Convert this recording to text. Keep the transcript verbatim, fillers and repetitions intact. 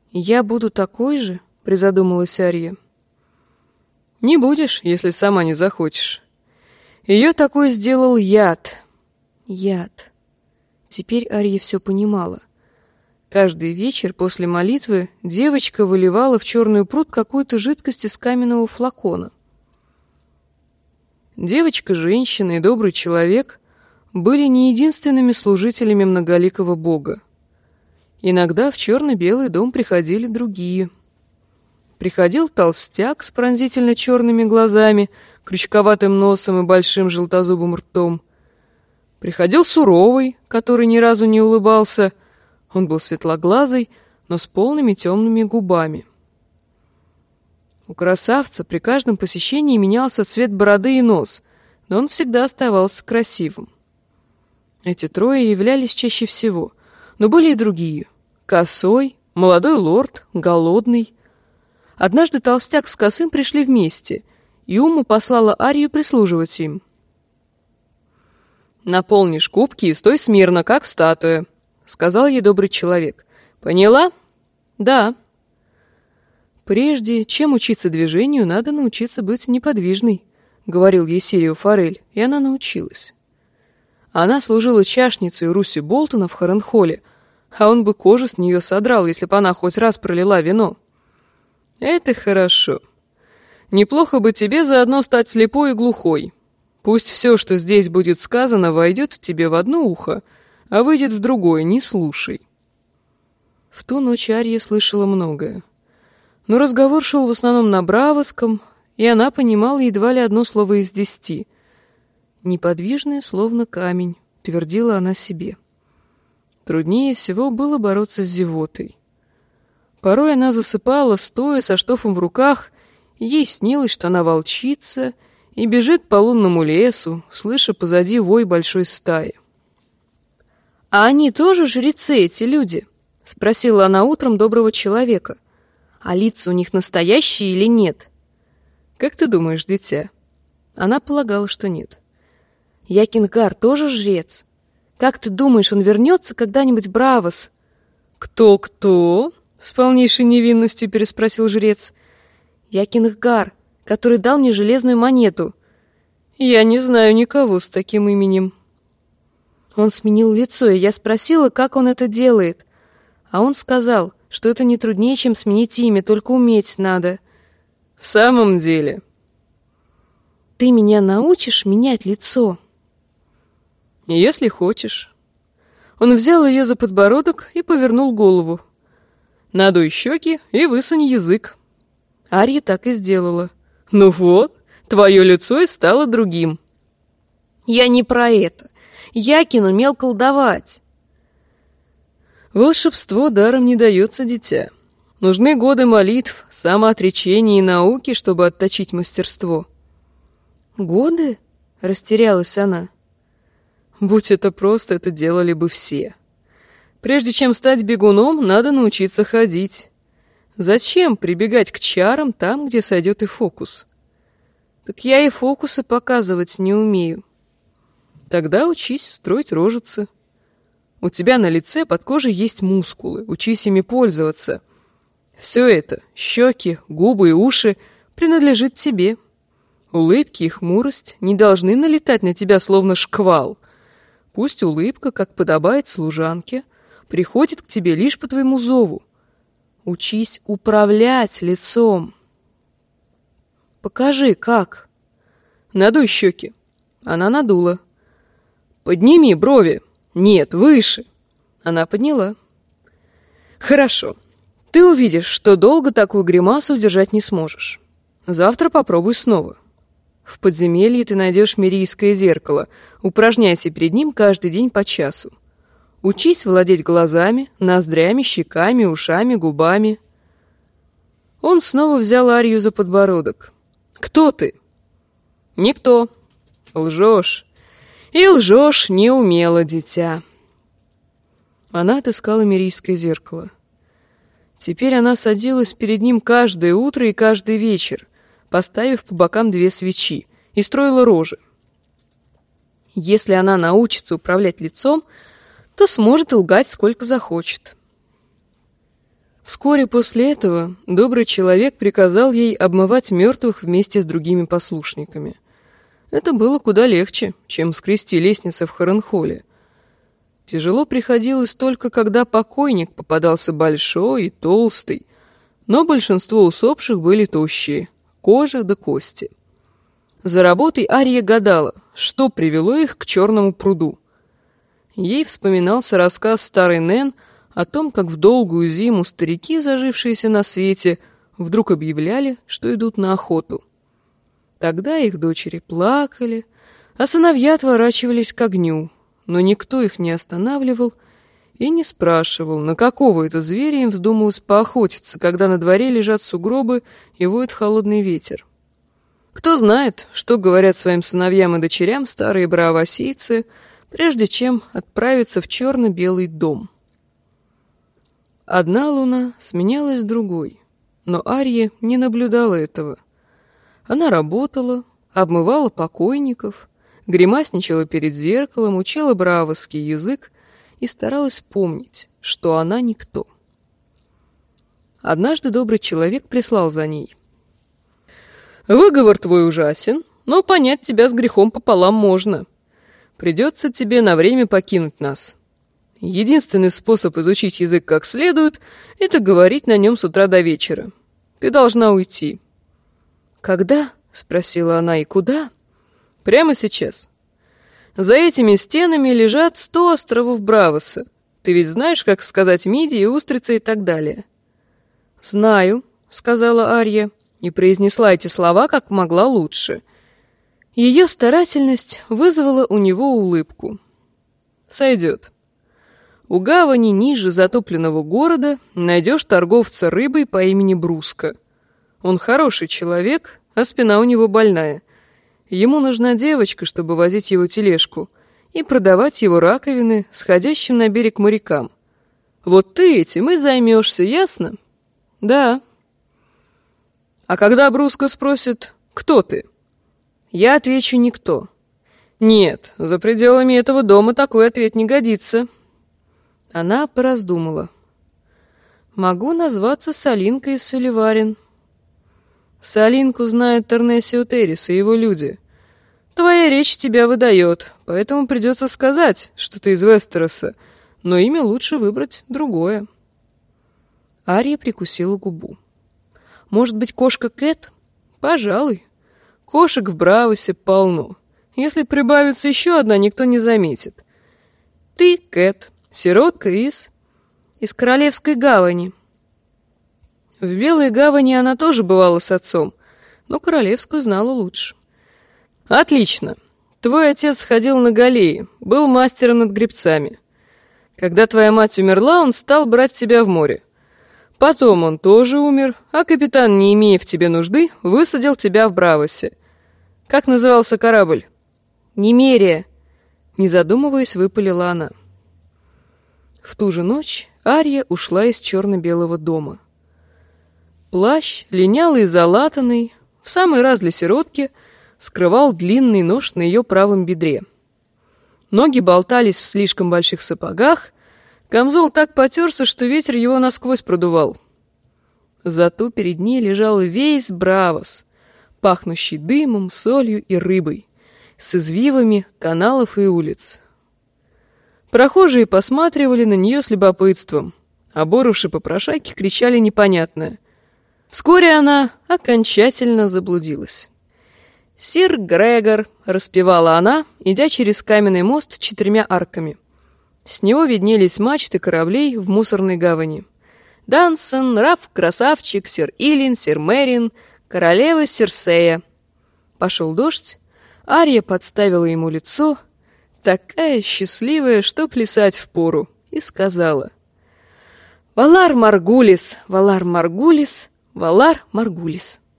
«Я буду такой же?» — призадумалась Ария. «Не будешь, если сама не захочешь. Ее такой сделал яд». Яд. Теперь Ария все понимала. Каждый вечер после молитвы девочка выливала в черный пруд какую-то жидкость из каменного флакона. Девочка, женщина и добрый человек были не единственными служителями многоликого Бога. Иногда в черно-белый дом приходили другие. Приходил толстяк с пронзительно черными глазами, крючковатым носом и большим желтозубым ртом. Приходил суровый, который ни разу не улыбался. Он был светлоглазый, но с полными темными губами. У красавца при каждом посещении менялся цвет бороды и нос, но он всегда оставался красивым. Эти трое являлись чаще всего, но были и другие. Косой, молодой лорд, голодный. Однажды толстяк с косым пришли вместе, и Ума послала Арию прислуживать им. «Наполнишь кубки и стой смирно, как статуя», — сказал ей добрый человек. «Поняла?» «Да». «Прежде чем учиться движению, надо научиться быть неподвижной», — говорил ей Сирио Форель, и она научилась. Она служила чашницей у Руси Болтона в Харенхолле, а он бы кожу с нее содрал, если бы она хоть раз пролила вино. «Это хорошо. Неплохо бы тебе заодно стать слепой и глухой. Пусть все, что здесь будет сказано, войдет тебе в одно ухо, а выйдет в другое, не слушай». В ту ночь Ария слышала многое. Но разговор шел в основном на бравоском, и она понимала едва ли одно слово из десяти. «Неподвижная, словно камень», — твердила она себе. Труднее всего было бороться с зевотой. Порой она засыпала, стоя со штофом в руках, и ей снилось, что она волчица и бежит по лунному лесу, слыша позади вой большой стаи. «А они тоже жрецы, эти люди?» — спросила она утром доброго человека. «А лица у них настоящие или нет?» «Как ты думаешь, дитя?» Она полагала, что нет. «Якингар тоже жрец? Как ты думаешь, он вернется когда-нибудь в Бравос?» «Кто-кто?» — с полнейшей невинностью переспросил жрец. «Якингар, который дал мне железную монету. Я не знаю никого с таким именем». Он сменил лицо, и я спросила, как он это делает. А он сказал, что это не труднее, чем сменить имя, только уметь надо. «В самом деле?» «Ты меня научишь менять лицо?» «Если хочешь». Он взял ее за подбородок и повернул голову. «Надуй щеки и высунь язык». Ария так и сделала. «Ну вот, твое лицо и стало другим». «Я не про это. Якин умел колдовать». «Волшебство даром не дается, дитя. Нужны годы молитв, самоотречения и науки, чтобы отточить мастерство». «Годы?» — растерялась она. «Будь это просто, это делали бы все. Прежде чем стать бегуном, надо научиться ходить. Зачем прибегать к чарам там, где сойдет и фокус?» «Так я и фокусы показывать не умею». «Тогда учись строить рожицы. У тебя на лице под кожей есть мускулы, учись ими пользоваться. Все это, щеки, губы и уши, принадлежит тебе. Улыбки и хмурость не должны налетать на тебя словно шквал. Пусть улыбка, как подобает служанке, приходит к тебе лишь по твоему зову. Учись управлять лицом». «Покажи, как?» «Надуй щеки». Она надула. «Подними брови». «Нет, выше». Она подняла. «Хорошо. Ты увидишь, что долго такую гримасу удержать не сможешь. Завтра попробуй снова. В подземелье ты найдешь мирийское зеркало. Упражняйся перед ним каждый день по часу. Учись владеть глазами, ноздрями, щеками, ушами, губами». Он снова взял Арию за подбородок. «Кто ты?» «Никто». «Лжешь. И лжешь неумело, дитя». Она отыскала мирийское зеркало. Теперь она садилась перед ним каждое утро и каждый вечер, поставив по бокам две свечи, и строила рожи. Если она научится управлять лицом, то сможет лгать сколько захочет. В Вскоре после этого добрый человек приказал ей обмывать мертвых вместе с другими послушниками. Это было куда легче, чем скрести лестницы в Харенхоле. Тяжело приходилось только, когда покойник попадался большой и толстый, но большинство усопших были тощие, кожа да кости. За работой Ария гадала, что привело их к черному пруду. Ей вспоминался рассказ старой Нэн о том, как в долгую зиму старики, зажившиеся на свете, вдруг объявляли, что идут на охоту. Тогда их дочери плакали, а сыновья отворачивались к огню, но никто их не останавливал и не спрашивал, на какого это зверя им вздумалось поохотиться, когда на дворе лежат сугробы и воет холодный ветер. Кто знает, что говорят своим сыновьям и дочерям старые браавасийцы, прежде чем отправиться в черно-белый дом. Одна луна сменялась другой, но Ария не наблюдала этого. Она работала, обмывала покойников, гримасничала перед зеркалом, учила браавасский язык и старалась помнить, что она никто. Однажды добрый человек прислал за ней. «Выговор твой ужасен, но понять тебя с грехом пополам можно. Придется тебе на время покинуть нас. Единственный способ изучить язык как следует — это говорить на нем с утра до вечера. Ты должна уйти». «Когда?» — спросила она. «И куда?» «Прямо сейчас. За этими стенами лежат сто островов Браавоса. Ты ведь знаешь, как сказать мидии, устрицы и так далее?» «Знаю», — сказала Ария, и произнесла эти слова как могла лучше. Ее старательность вызвала у него улыбку. «Сойдет. У гавани ниже затопленного города найдешь торговца рыбой по имени Бруска. Он хороший человек, а спина у него больная. Ему нужна девочка, чтобы возить его тележку и продавать его раковины сходящим на берег морякам. Вот ты этим и займешься, ясно?» «Да». «А когда Бруска спросит, кто ты?» «Я отвечу, никто». «Нет, за пределами этого дома такой ответ не годится». Она пораздумала. «Могу назваться Салинкой из Соливарин». «Салинку знают Тернесио Террис и его люди. Твоя речь тебя выдает, поэтому придется сказать, что ты из Вестероса, но имя лучше выбрать другое». Ария прикусила губу. «Может быть, кошка Кэт?» «Пожалуй. Кошек в Браавосе полно. Если прибавится еще одна, никто не заметит. Ты, Кэт, сиротка из... из Королевской гавани». В Белой гавани она тоже бывала с отцом, но Королевскую знала лучше. «Отлично. Твой отец ходил на галеи, был мастером над гребцами. Когда твоя мать умерла, он стал брать тебя в море. Потом он тоже умер, а капитан, не имея в тебе нужды, высадил тебя в Браавосе. Как назывался корабль?» «Немерия», — не задумываясь, выпалила она. В ту же ночь Ария ушла из черно-белого дома. Плащ, линялый и залатанный, в самый раз для сиротки, скрывал длинный нож на ее правом бедре. Ноги болтались в слишком больших сапогах, камзол так потерся, что ветер его насквозь продувал. Зато перед ней лежал весь Браавос, пахнущий дымом, солью и рыбой, с извивами каналов и улиц. Прохожие посматривали на нее с любопытством, а боровши-попрошайки кричали непонятное. Вскоре она окончательно заблудилась. «Сир Грегор», — распевала она, идя через каменный мост с четырьмя арками. С него виднелись мачты кораблей в мусорной гавани. Дансон, Раф, Красавчик, сир Илин, сир Мерин, королева Серсея. Пошел дождь, Ария подставила ему лицо, такая счастливая, что плясать впору, и сказала: «Валар Маргулис, Валар Маргулис, Валар Маргулис».